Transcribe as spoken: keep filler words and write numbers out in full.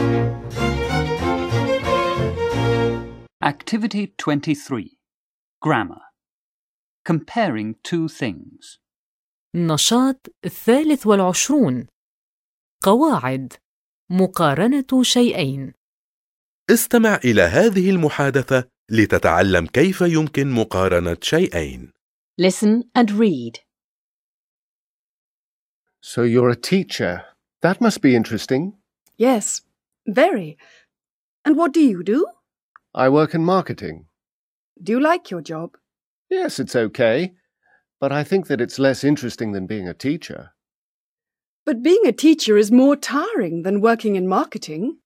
Activity twenty-three. Grammar. Comparing two things. النشاط الثالث والعشرون. قواعد مقارنة شيئين. استمع إلى هذه المحادثة لتتعلم كيف يمكن مقارنة شيئين. Listen and read. So you're a teacher. That must be interesting. Yes, very. And what do you do? I work in marketing. Do you like your job? Yes, it's okay. But I think that it's less interesting than being a teacher. But being a teacher is more tiring than working in marketing.